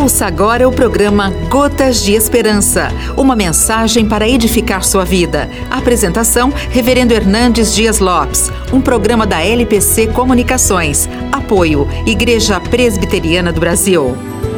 Ouça agora o programa Gotas de Esperança, uma mensagem para edificar sua vida. Apresentação, Reverendo Hernandes Dias Lopes, um programa da LPC Comunicações. Apoio, Igreja Presbiteriana do Brasil.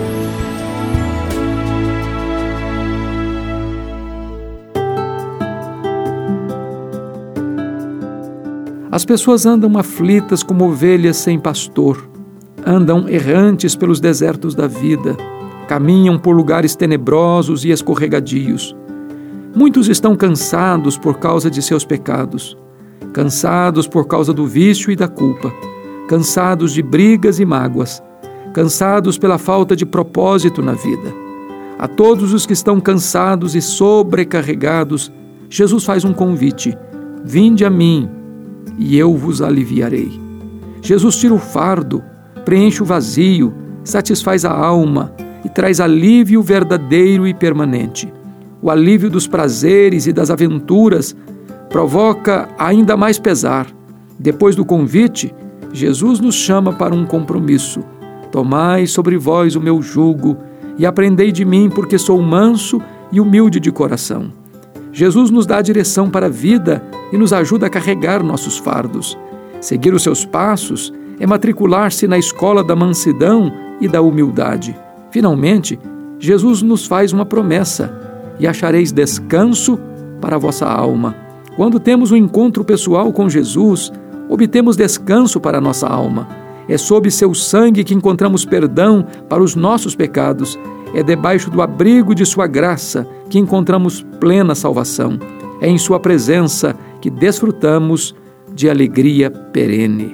As pessoas andam aflitas como ovelhas sem pastor. Andam errantes pelos desertos da vida, caminham por lugares tenebrosos e escorregadios. Muitos estão cansados por causa de seus pecados, cansados por causa do vício e da culpa, cansados de brigas e mágoas, cansados pela falta de propósito na vida. A todos os que estão cansados e sobrecarregados, Jesus faz um convite: vinde a mim e eu vos aliviarei. Jesus tira o fardo, preenche o vazio, satisfaz a alma e traz alívio verdadeiro e permanente. O alívio dos prazeres e das aventuras provoca ainda mais pesar. Depois do convite, Jesus nos chama para um compromisso. Tomai sobre vós o meu jugo e aprendei de mim, porque sou manso e humilde de coração. Jesus nos dá a direção para a vida e nos ajuda a carregar nossos fardos. Seguir os seus passos é matricular-se na escola da mansidão e da humildade. Finalmente, Jesus nos faz uma promessa: e achareis descanso para a vossa alma. Quando temos um encontro pessoal com Jesus, obtemos descanso para a nossa alma. É sob seu sangue que encontramos perdão para os nossos pecados. É debaixo do abrigo de sua graça que encontramos plena salvação. É em sua presença que desfrutamos de alegria perene.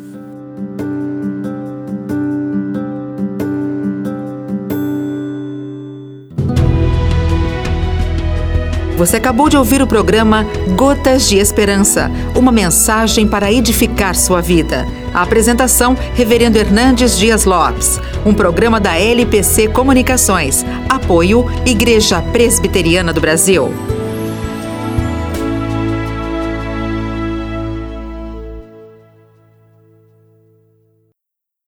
Você acabou de ouvir o programa Gotas de Esperança, uma mensagem para edificar sua vida. A apresentação, Reverendo Hernandes Dias Lopes, um programa da LPC Comunicações. Apoio, Igreja Presbiteriana do Brasil.